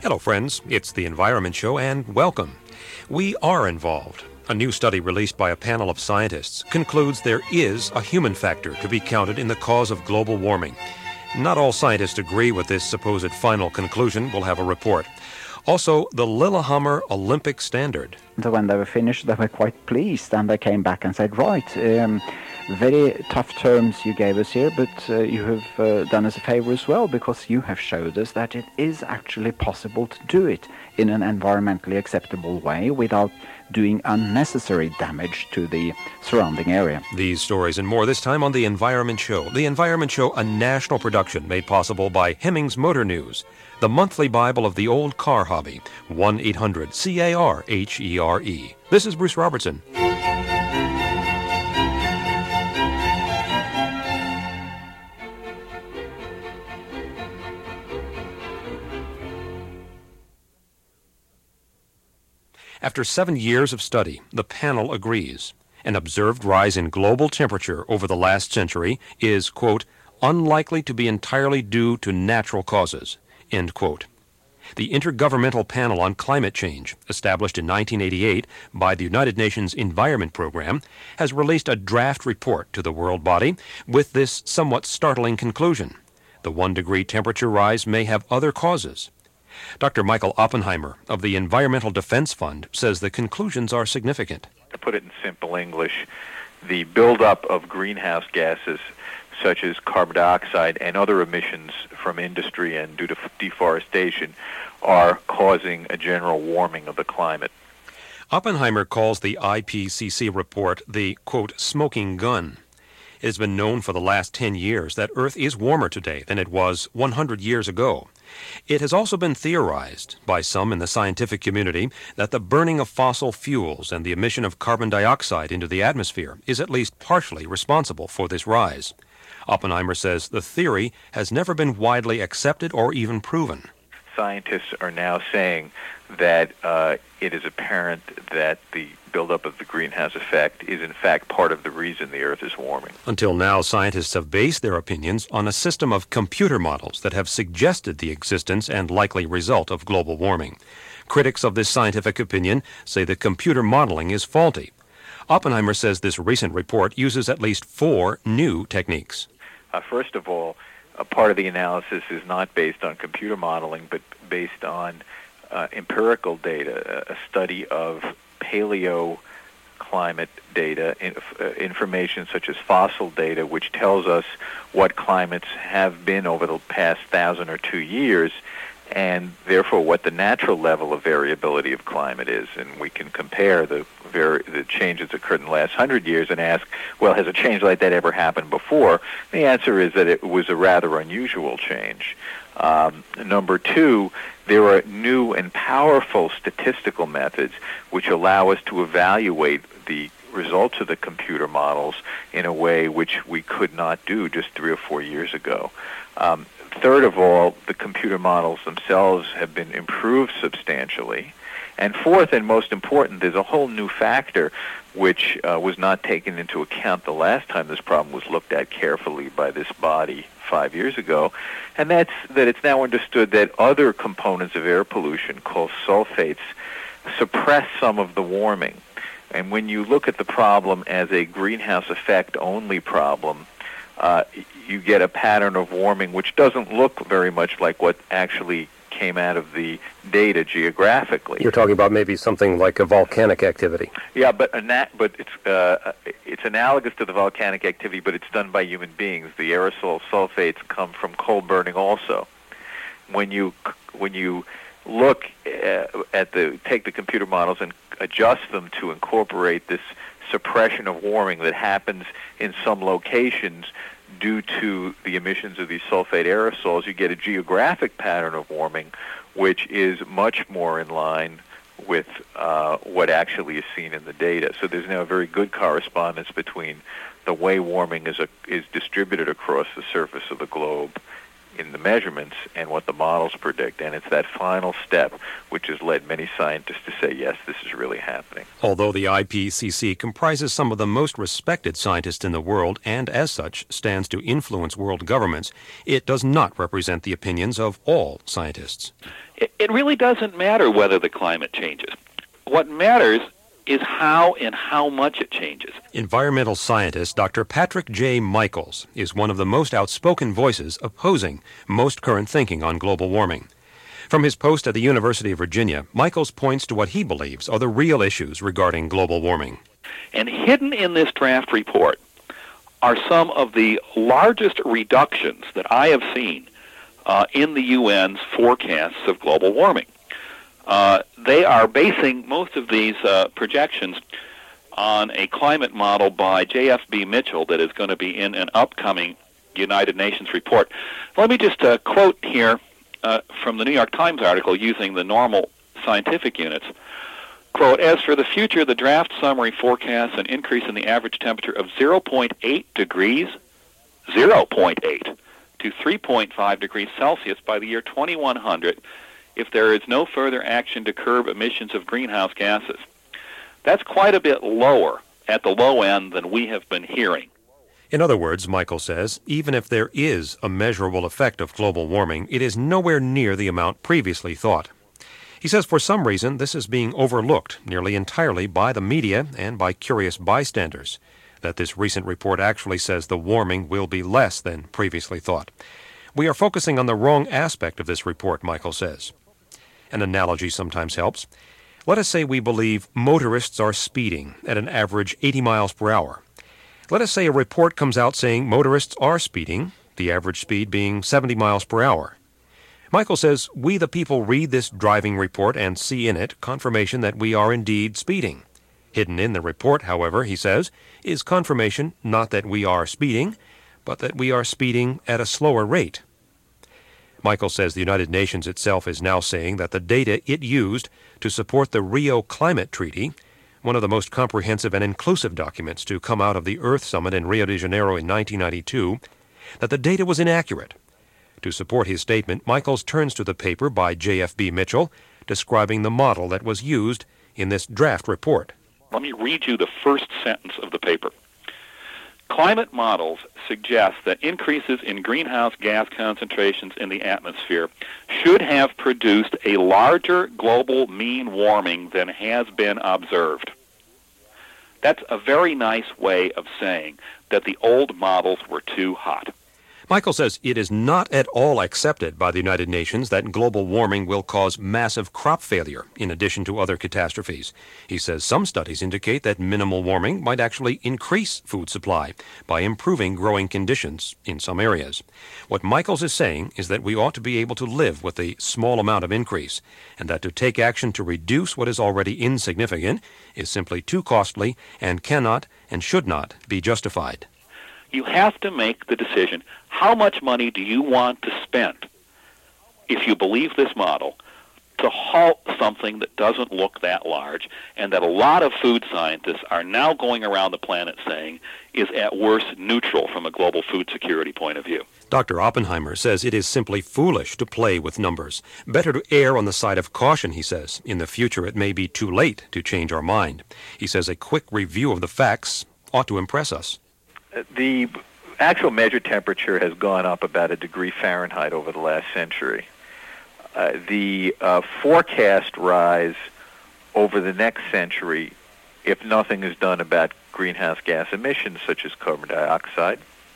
Hello, friends. It's the Environment Show, and welcome. We are involved. A new study released by a panel of scientists concludes there is a human factor to be counted in the cause of global warming. Not all scientists agree with this supposed final conclusion. We'll have a report. Also, the Lillehammer Olympic standard. So when they were finished, they were quite pleased, and they came back and said, right, very tough terms you gave us here, but you have done us a favor as well, because you have showed us that it is actually possible to do it in an environmentally acceptable way without doing unnecessary damage to the surrounding area. These stories and more this time on The Environment Show. The Environment Show, a national production made possible by Hemmings Motor News, the monthly Bible of the old car hobby, 1-800-CAR-HERE. This is Bruce Robertson. After 7 years of study, the panel agrees. An observed rise in global temperature over the last century is, quote, unlikely to be entirely due to natural causes, end quote. The Intergovernmental Panel on Climate Change, established in 1988 by the United Nations Environment Program, has released a draft report to the world body with this somewhat startling conclusion. The 1-degree temperature rise may have other causes. Dr. Michael Oppenheimer of the Environmental Defense Fund says the conclusions are significant. To put it in simple English, the buildup of greenhouse gases such as carbon dioxide and other emissions from industry and due to deforestation are causing a general warming of the climate. Oppenheimer calls the IPCC report the, quote, smoking gun. It has been known for the last 10 years that Earth is warmer today than it was 100 years ago. It has also been theorized by some in the scientific community that the burning of fossil fuels and the emission of carbon dioxide into the atmosphere is at least partially responsible for this rise. Oppenheimer says the theory has never been widely accepted or even proven. Scientists are now saying that it is apparent that the buildup of the greenhouse effect is in fact part of the reason the Earth is warming. Until now, scientists have based their opinions on a system of computer models that have suggested the existence and likely result of global warming. Critics of this scientific opinion say the computer modeling is faulty. Oppenheimer says this recent report uses at least 4 new techniques. First of all, a part of the analysis is not based on computer modeling, but based on empirical data, a study of paleoclimate data, information such as fossil data, which tells us what climates have been over the past 1,000 or 2 years, and therefore what the natural level of variability of climate is. And we can compare the changes that occurred in the last 100 years and ask, well, has a change like that ever happened before? The answer is that it was a rather unusual change. Number 2, there are new and powerful statistical methods which allow us to evaluate the results of the computer models in a way which we could not do just 3 or 4 years ago. Third of all, the computer models themselves have been improved substantially. And fourth, and most important, there's a whole new factor which was not taken into account the last time this problem was looked at carefully by this body 5 years ago, and that's that it's now understood that other components of air pollution, called sulfates, suppress some of the warming. And when you look at the problem as a greenhouse effect only problem, you get a pattern of warming which doesn't look very much like what actually came out of the data geographically. You're talking about maybe something like a volcanic activity. Yeah, but it's analogous to the volcanic activity, but it's done by human beings. The aerosol sulfates come from coal burning also. When you look take the computer models and adjust them to incorporate this suppression of warming that happens in some locations due to the emissions of these sulfate aerosols, you get a geographic pattern of warming which is much more in line with what actually is seen in the data. So there's now a very good correspondence between the way warming is distributed across the surface of the globe in the measurements and what the models predict. And it's that final step which has led many scientists to say, yes, this is really happening. Although the IPCC comprises some of the most respected scientists in the world and, as such, stands to influence world governments, it does not represent the opinions of all scientists. It really doesn't matter whether the climate changes. What matters is how and how much it changes. Environmental scientist Dr. Patrick J. Michaels is one of the most outspoken voices opposing most current thinking on global warming. From his post at the University of Virginia, Michaels points to what he believes are the real issues regarding global warming. And hidden in this draft report are some of the largest reductions that I have seen in the UN's forecasts of global warming. They are basing most of these projections on a climate model by J.F.B. Mitchell that is going to be in an upcoming United Nations report. Let me just quote here from the New York Times article using the normal scientific units. Quote, as for the future, the draft summary forecasts an increase in the average temperature of 0.8 degrees, 0.8, to 3.5 degrees Celsius by the year 2100 if there is no further action to curb emissions of greenhouse gases. That's quite a bit lower at the low end than we have been hearing. In other words, Michael says, even if there is a measurable effect of global warming, it is nowhere near the amount previously thought. He says for some reason this is being overlooked nearly entirely by the media and by curious bystanders, that this recent report actually says the warming will be less than previously thought. We are focusing on the wrong aspect of this report, Michael says. An analogy sometimes helps. Let us say we believe motorists are speeding at an average 80 miles per hour. Let us say a report comes out saying motorists are speeding, the average speed being 70 miles per hour. Michael says we the people read this driving report and see in it confirmation that we are indeed speeding. Hidden in the report, however, he says, is confirmation not that we are speeding, but that we are speeding at a slower rate. Michael says the United Nations itself is now saying that the data it used to support the Rio Climate Treaty, one of the most comprehensive and inclusive documents to come out of the Earth Summit in Rio de Janeiro in 1992, that the data was inaccurate. To support his statement, Michaels turns to the paper by J.F.B. Mitchell, describing the model that was used in this draft report. Let me read you the first sentence of the paper. Climate models suggest that increases in greenhouse gas concentrations in the atmosphere should have produced a larger global mean warming than has been observed. That's a very nice way of saying that the old models were too hot. Michael says it is not at all accepted by the United Nations that global warming will cause massive crop failure in addition to other catastrophes. He says some studies indicate that minimal warming might actually increase food supply by improving growing conditions in some areas. What Michaels is saying is that we ought to be able to live with a small amount of increase, and that to take action to reduce what is already insignificant is simply too costly and cannot and should not be justified. You have to make the decision, how much money do you want to spend, if you believe this model, to halt something that doesn't look that large and that a lot of food scientists are now going around the planet saying is at worst neutral from a global food security point of view. Dr. Oppenheimer says it is simply foolish to play with numbers. Better to err on the side of caution, he says. In the future, it may be too late to change our mind. He says a quick review of the facts ought to impress us. The actual measured temperature has gone up about 1 degree Fahrenheit over the last century. The forecast rise over the next century, if nothing is done about greenhouse gas emissions such as carbon dioxide,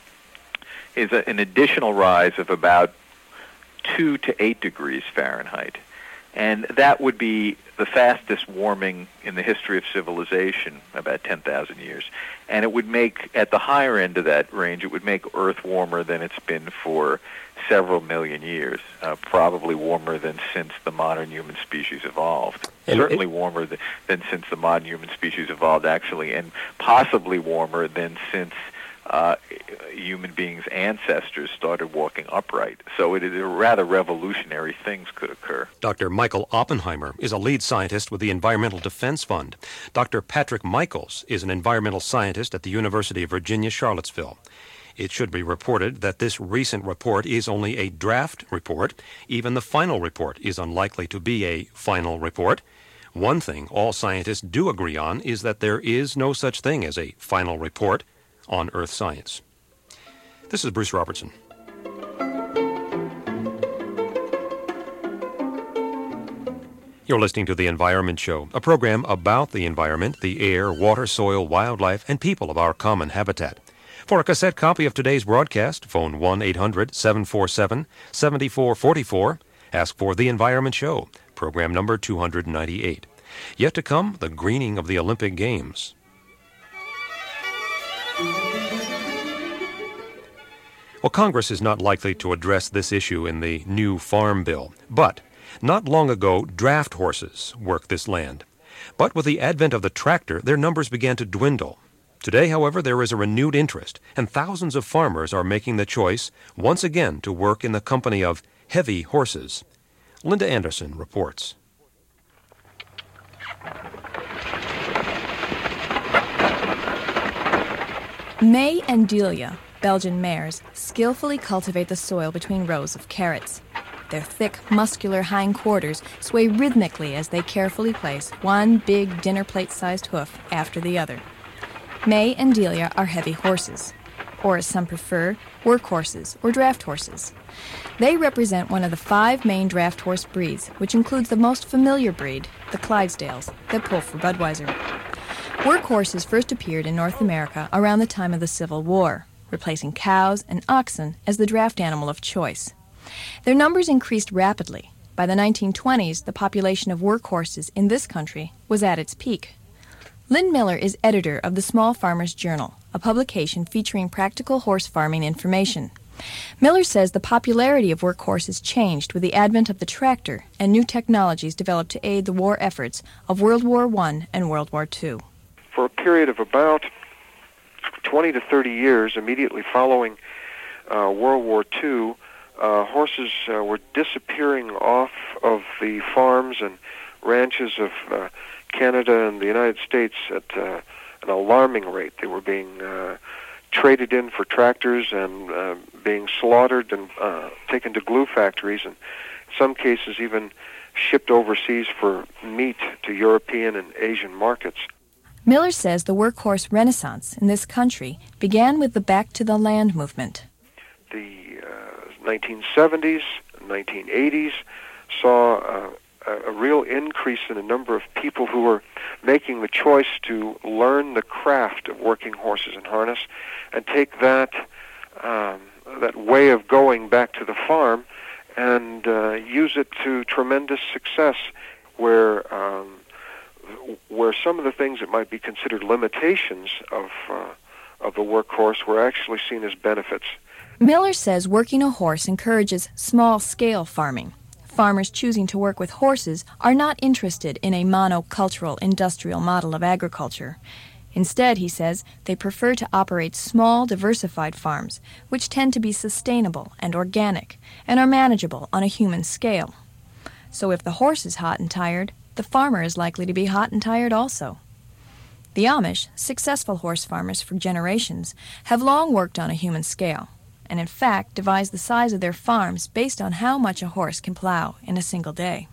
is an additional rise of about 2 to 8 degrees Fahrenheit. And that would be the fastest warming in the history of civilization, about 10,000 years. And it would make, at the higher end of that range, it would make Earth warmer than it's been for several million years, probably warmer than since the modern human species evolved. Certainly warmer than since the modern human species evolved, actually, and possibly warmer than since human beings' ancestors started walking upright. So it is a rather revolutionary things could occur. Dr. Michael Oppenheimer is a lead scientist with the Environmental Defense Fund. Dr. Patrick Michaels is an environmental scientist at the University of Virginia, Charlottesville. It should be reported that this recent report is only a draft report. Even the final report is unlikely to be a final report. One thing all scientists do agree on is that there is no such thing as a final report on Earth science. This is Bruce Robertson. You're listening to The Environment Show, a program about the environment, the air, water, soil, wildlife, and people of our common habitat. For a cassette copy of today's broadcast, phone 1-800-747-7444. Ask for The Environment Show, program number 298. Yet to come, the greening of the Olympic Games. Well, Congress is not likely to address this issue in the new Farm Bill, but not long ago, draft horses worked this land. But with the advent of the tractor, their numbers began to dwindle. Today, however, there is a renewed interest, and thousands of farmers are making the choice once again to work in the company of heavy horses. Linda Anderson reports. May and Delia, Belgian mares, skillfully cultivate the soil between rows of carrots. Their thick, muscular hindquarters sway rhythmically as they carefully place one big dinner plate-sized hoof after the other. May and Delia are heavy horses, or as some prefer, workhorses or draft horses. They represent one of the 5 main draft horse breeds, which includes the most familiar breed, the Clydesdales, that pull for Budweiser. Workhorses first appeared in North America around the time of the Civil War, replacing cows and oxen as the draft animal of choice. Their numbers increased rapidly. By the 1920s, the population of workhorses in this country was at its peak. Lynn Miller is editor of the Small Farmers Journal, a publication featuring practical horse farming information. Miller says the popularity of workhorses changed with the advent of the tractor and new technologies developed to aid the war efforts of World War I and World War II. For a period of about 20 to 30 years immediately following World War II, horses were disappearing off of the farms and ranches of Canada and the United States at an alarming rate. They were being traded in for tractors and being slaughtered and taken to glue factories, and in some cases even shipped overseas for meat to European and Asian markets. Miller says the workhorse renaissance in this country began with the Back to the Land movement. The 1970s, 1980s saw a real increase in the number of people who were making the choice to learn the craft of working horses and harness and take that way of going back to the farm and use it to tremendous success, where some of the things that might be considered limitations of the workhorse were actually seen as benefits. Miller says working a horse encourages small-scale farming. Farmers choosing to work with horses are not interested in a monocultural industrial model of agriculture. Instead, he says, they prefer to operate small, diversified farms, which tend to be sustainable and organic, and are manageable on a human scale. So if the horse is hot and tired, the farmer is likely to be hot and tired also. The Amish, successful horse farmers for generations, have long worked on a human scale, and in fact devise the size of their farms based on how much a horse can plow in a single day.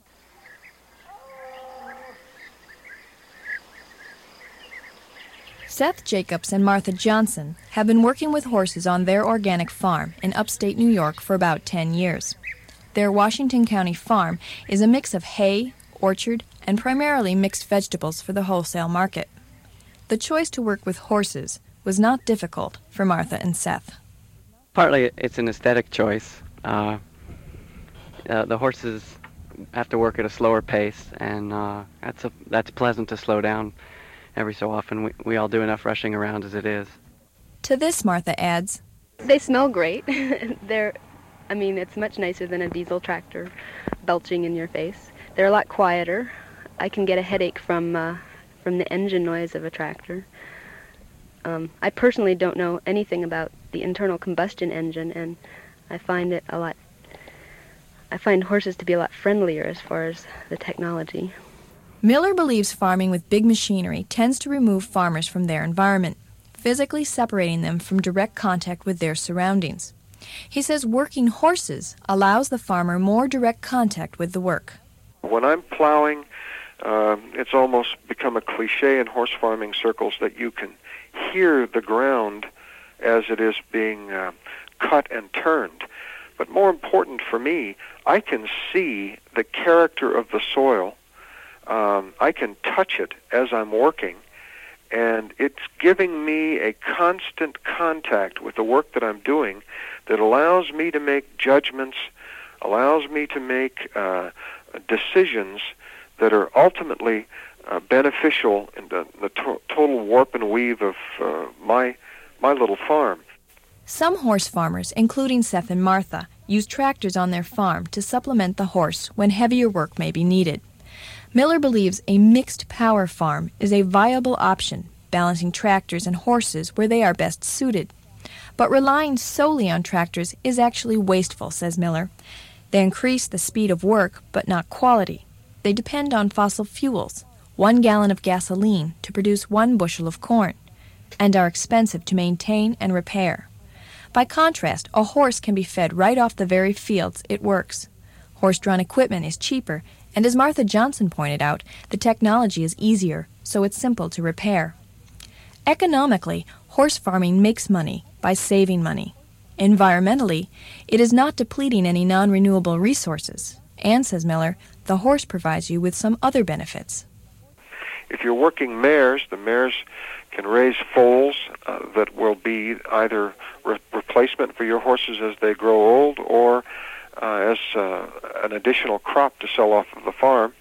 Seth Jacobs and Martha Johnson have been working with horses on their organic farm in upstate New York for about 10 years. Their Washington County farm is a mix of hay, orchard, and primarily mixed vegetables for the wholesale market. The choice to work with horses was not difficult for Martha and Seth. Partly it's an aesthetic choice. The horses have to work at a slower pace, and that's pleasant to slow down every so often. We all do enough rushing around as it is. To this, Martha adds, they smell great. It's much nicer than a diesel tractor belching in your face. They're a lot quieter. I can get a headache from the engine noise of a tractor. I personally don't know anything about the internal combustion engine, and I find horses to be a lot friendlier as far as the technology. Miller believes farming with big machinery tends to remove farmers from their environment. physically separating them from direct contact with their surroundings. He says working horses allows the farmer more direct contact with the work. When I'm plowing, it's almost become a cliche in horse farming circles that you can hear the ground as it is being cut and turned. But more important for me, I can see the character of the soil. I can touch it as I'm working, and it's giving me a constant contact with the work that I'm doing that allows me to make judgments, allows me to make decisions that are ultimately beneficial in the total warp and weave of my little farm. Some horse farmers, including Seth and Martha, use tractors on their farm to supplement the horse when heavier work may be needed. Miller believes a mixed power farm is a viable option, balancing tractors and horses where they are best suited. But relying solely on tractors is actually wasteful, says Miller. They increase the speed of work, but not quality. They depend on fossil fuels, 1 gallon of gasoline to produce 1 bushel of corn, and are expensive to maintain and repair. By contrast, a horse can be fed right off the very fields it works. Horse-drawn equipment is cheaper, and as Martha Johnson pointed out, the technology is easier, so it's simple to repair. Economically, horse farming makes money by saving money. Environmentally, it is not depleting any non-renewable resources. And, says Miller, the horse provides you with some other benefits. If you're working mares, the mares can raise foals that will be either replacement for your horses as they grow old or as an additional crop to sell off of the farm.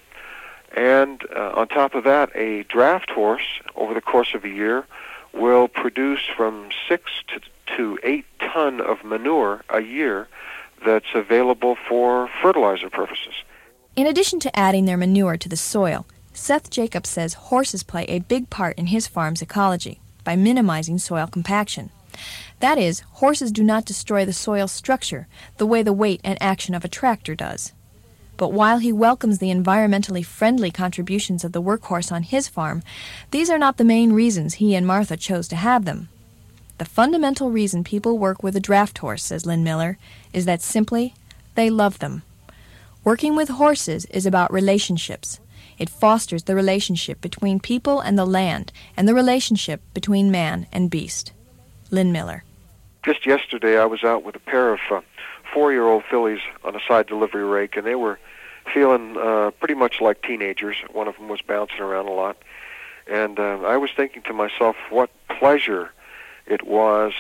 And on top of that, a draft horse over the course of a year will produce from 6 to 8 ton of manure a year that's available for fertilizer purposes. In addition to adding their manure to the soil, Seth Jacobs says horses play a big part in his farm's ecology by minimizing soil compaction. That is, horses do not destroy the soil structure the way the weight and action of a tractor does. But while he welcomes the environmentally friendly contributions of the workhorse on his farm, these are not the main reasons he and Martha chose to have them. The fundamental reason people work with a draft horse, says Lynn Miller, is that simply they love them. Working with horses is about relationships. It fosters the relationship between people and the land, and the relationship between man and beast. Lynn Miller. Just yesterday I was out with a pair of 4-year-old fillies on a side delivery rake, and they were feeling pretty much like teenagers. One of them was bouncing around a lot. And I was thinking to myself what pleasure it was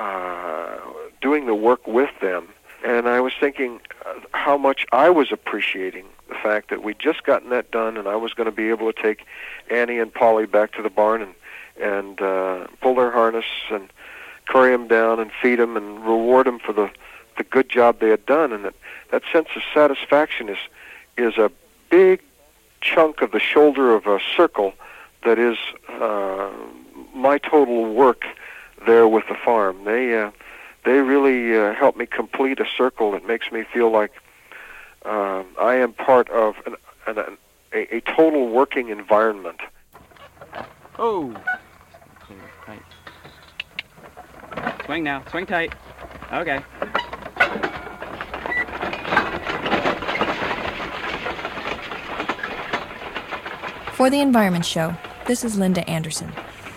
doing the work with them. And I was thinking how much I was appreciating the fact that we'd just gotten that done, and I was going to be able to take Annie and Polly back to the barn and pull their harness and carry them down and feed them and reward them for the good job they had done. And that sense of satisfaction is a big chunk of the shoulder of a circle that is my total work there with the farm. They really help me complete a circle that makes me feel like I am part of a total working environment. Oh! Tight. Swing now. Swing tight. Okay. For the Environment Show, this is Linda Anderson.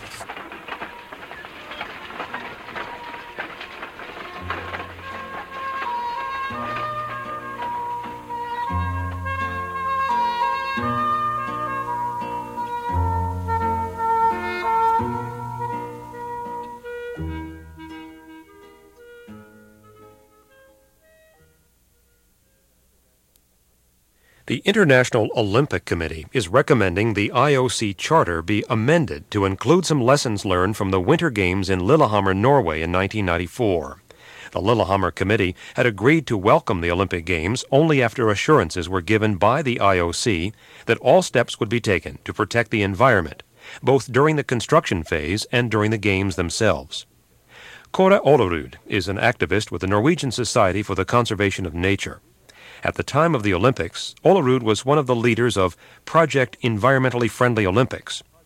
The International Olympic Committee is recommending the IOC charter be amended to include some lessons learned from the Winter Games in Lillehammer, Norway in 1994. The Lillehammer Committee had agreed to welcome the Olympic Games only after assurances were given by the IOC that all steps would be taken to protect the environment, both during the construction phase and during the Games themselves. Kåre Olerud is an activist with the Norwegian Society for the Conservation of Nature. At the time of the Olympics, Olerud was one of the leaders of Project Environmentally Friendly Olympics.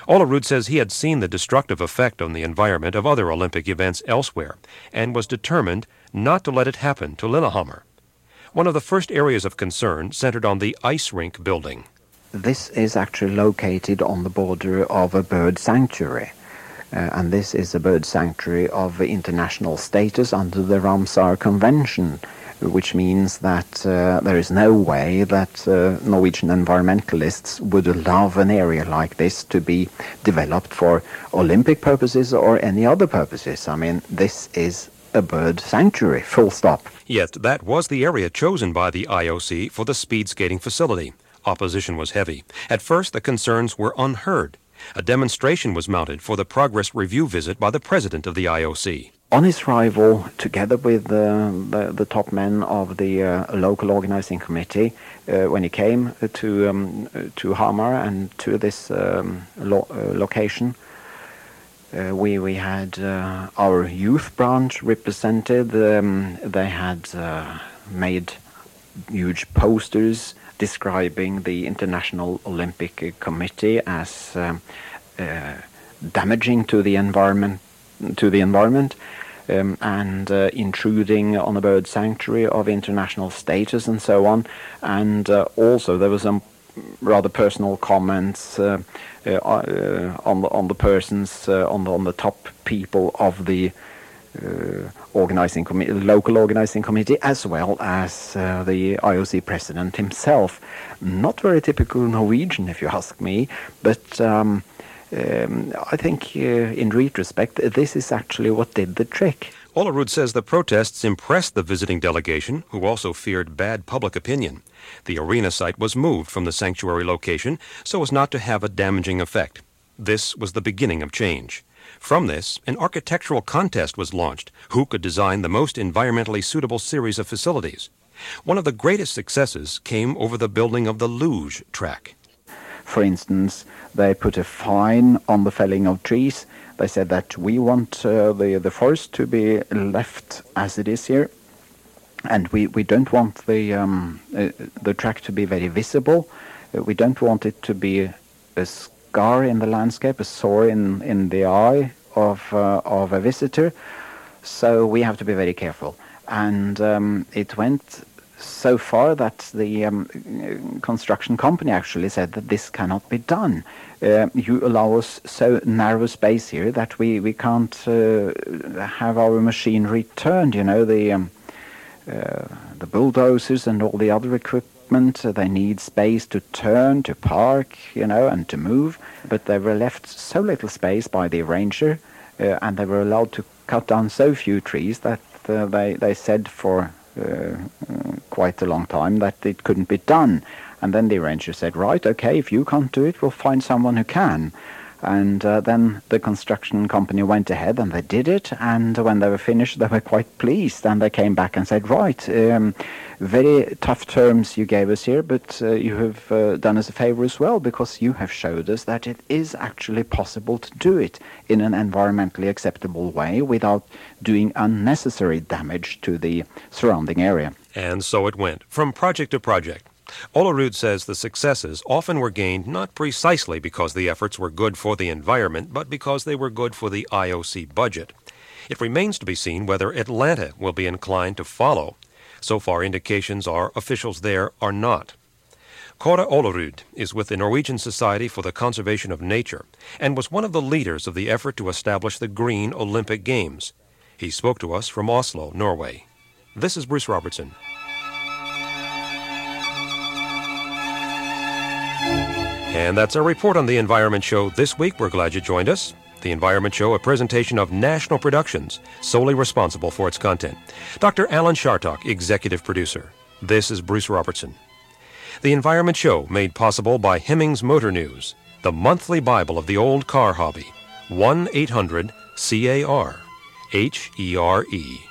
Olerud says he had seen the destructive effect on the environment of other Olympic events elsewhere and was determined not to let it happen to Lillehammer. One of the first areas of concern centered on the ice rink building. This is actually located on the border of a bird sanctuary. And this is a bird sanctuary of international status under the Ramsar Convention, which means that there is no way that Norwegian environmentalists would allow an area like this to be developed for Olympic purposes or any other purposes. I mean, this is a bird sanctuary, full stop. Yet that was the area chosen by the IOC for the speed skating facility. Opposition was heavy. At first, the concerns were unheard. A demonstration was mounted for the progress review visit by the president of the IOC. On his arrival, together with the top men of the local organizing committee, when he came to Hamar and to this location, we had our youth branch represented. They had made huge posters describing the International Olympic Committee as damaging to the environment, and intruding on a bird sanctuary of international status and so on. And also there were some rather personal comments on the persons, on the top people of the organizing committee, local organizing committee, as well as the IOC president himself. Not very typical Norwegian, if you ask me, but I think in retrospect, this is actually what did the trick. Olerud says the protests impressed the visiting delegation, who also feared bad public opinion. The arena site was moved from the sanctuary location so as not to have a damaging effect. This was the beginning of change. From this, an architectural contest was launched. Who could design the most environmentally suitable series of facilities? One of the greatest successes came over the building of the luge track. For instance, they put a fine on the felling of trees. They said that we want the forest to be left as it is here, and we don't want the track to be very visible. We don't want it to be a scar in the landscape, a sore in the eye of a visitor. So we have to be very careful. And it went so far that the construction company actually said that this cannot be done. You allow us so narrow space here that we can't have our machine returned. You know, the bulldozers and all the other equipment, they need space to turn, to park, you know, and to move. But they were left so little space by the arranger, and they were allowed to cut down so few trees that they said for quite a long time that it couldn't be done. And then the arranger said, right, okay, if you can't do it, we'll find someone who can. And then the construction company went ahead and they did it, and when they were finished they were quite pleased, and they came back and said, right, very tough terms you gave us here, but you have done us a favor as well, because you have showed us that it is actually possible to do it in an environmentally acceptable way without doing unnecessary damage to the surrounding area. And so it went, from project to project. Olerud says the successes often were gained not precisely because the efforts were good for the environment, but because they were good for the IOC budget. It remains to be seen whether Atlanta will be inclined to follow. So far, indications are officials there are not. Kåre Olerud is with the Norwegian Society for the Conservation of Nature and was one of the leaders of the effort to establish the Green Olympic Games. He spoke to us from Oslo, Norway. This is Bruce Robertson. And that's our report on The Environment Show this week. We're glad you joined us. The Environment Show, a presentation of National Productions, solely responsible for its content. Dr. Alan Chartock, executive producer. This is Bruce Robertson. The Environment Show, made possible by Hemmings Motor News, the monthly Bible of the old car hobby. 1-800-CAR-HERE.